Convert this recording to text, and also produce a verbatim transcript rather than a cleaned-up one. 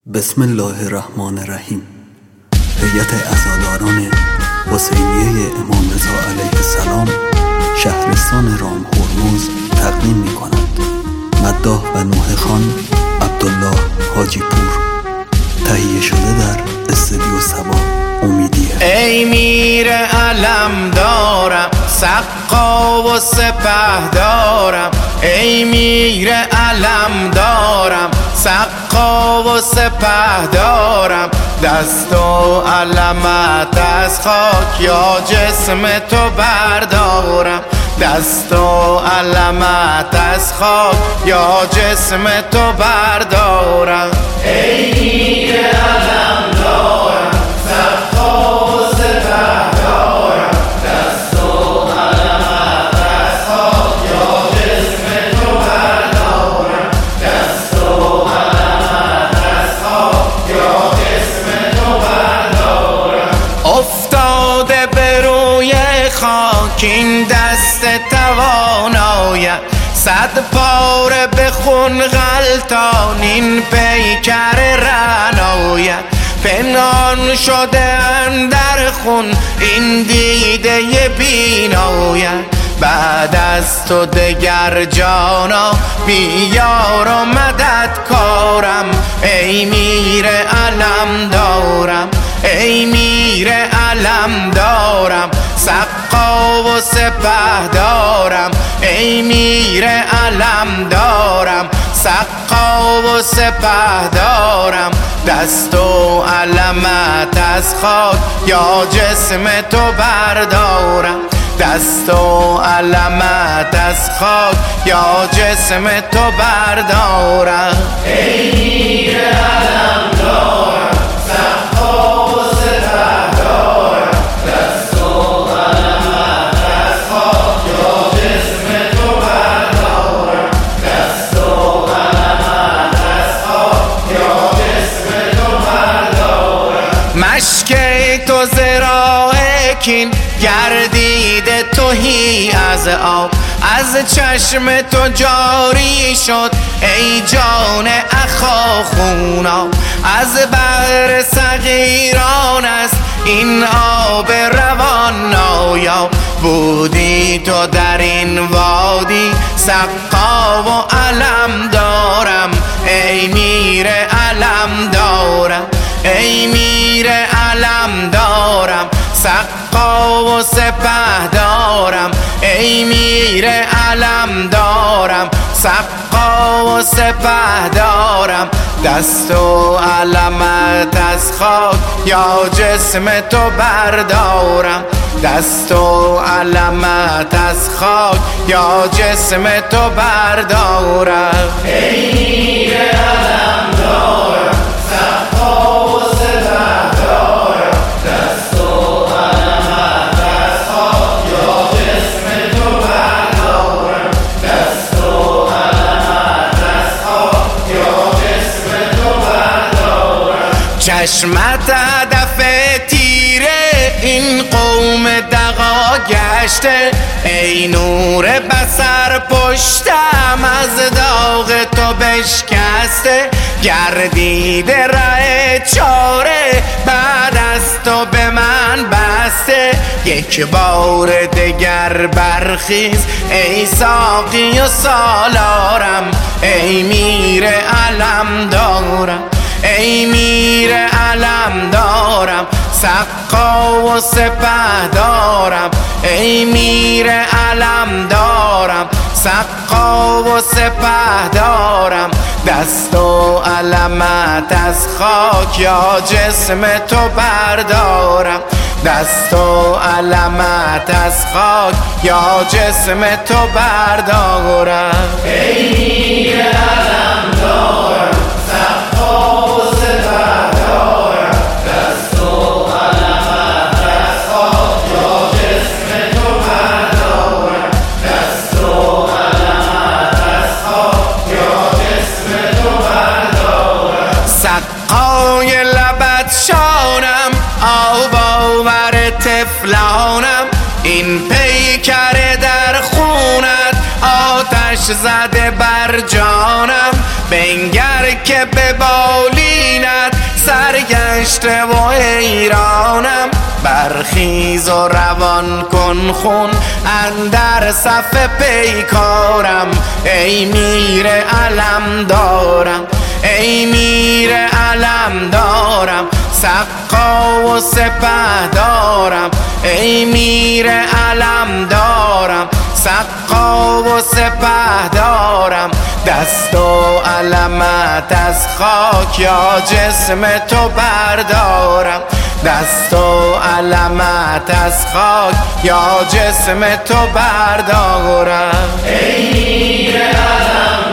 بسم الله الرحمن الرحیم. هیئت عزاداران حسینیه امام رضا علیه السلام شهرستان رام هرمز تقدیم می کند. مداح و نوحه خان عبدالله حاجی پور، تهیه شده در استودیو سبا امیدیه. ای میر علم دارم، سقا و سپه دارم. ای میر علم دارم، سقا و سپه دارم. دست و علمت از خاک یا جسم تو بردارم. دست و علمت از خاک یا جسم تو بردارم. ای میر علم دارم، سقا و سپه دارم. دست و علمت از خاک یا جسم تو بردارم. دست و علمت از خاک یا جسم تو بردارم. افتاده به روی خاک این دست توانایت، صد پاره به خون غلطان این پیکر رعنایت. پنهان شده اندر خون این دیده بینایت. بعد از تو دگر جانا بیار و مدد کارم. ای میر علم دارم، ای میر علم دارم. سقا و سپه دارم. ای میر علم دارم، سقا و سپه دارم. دست و علمت از خاک یا جسم تو بردارم. دست و علمت از خاک یا جسم تو بردارم. ای میر علم دارم، سقا و سپه دارم. دست و علمت از خاک یا جسم تو بردارم. دست و علمت از خاک یا جسم تو بردارم. مشک تو زراعه کین گردیده توهی از آب، از چشم تو جاری شد ای جان اخا خونا. از بحر صغیران است این آب روان نایاب. بودی تو در این وادی، سقا و علم دارم. ای میر علم دارم، ای میر علم دارم. سقا و سپه دارم. ای میر علم دارم، سقا و سپه دارم. دست و علمت از خاک یا جسم تو بردارم. دست و علمت از خاک یا جسم تو بردارم. ای میر علم دارم، سقا و سپه دارم. دست و علمت از خاک یا جسم تو بردارم. دست و علمت از خاک یا جسم تو بردارم. چشمت هدف تیره این قوم دغا گشته. ای نور بصر پشتم از داغ تو بشکسته. گردیده ره چاره بعد از تو به من بسته. یک بار دگر برخیز ای ساقی و سالارم. ای میر علم دارم، ای میر علم دارم. سقا و سپه دارم. ای میر علم دارم، سقا و سپه دارم. دست و علمت از خاک یا جسم تو بردارم. دست و علمت از خاک یا جسم تو بردارم. ای میر علم دارم، سقا و سپه دارم. دست و علمت از خاک یا جسم تو بردارم. دست و علمت از خاک یا جسم تو بردارم. سقای لبت شانم، آب آور طفلانم. این پیکر در خونت آتش زده بر جانم. بنگر که به بالینت فرشته و ایرانم، برخیز و روان کن خون اندر صف پیکارم. ای میر علم دارم، ای میر علم دارم، سقا و سپه دارم. ای میر علم دارم، سقا و سپه دارم. دست و علمت از خاک یا جسم تو بردارم، دست و علمت از خاک یا جسم تو بردارم. ای میر علم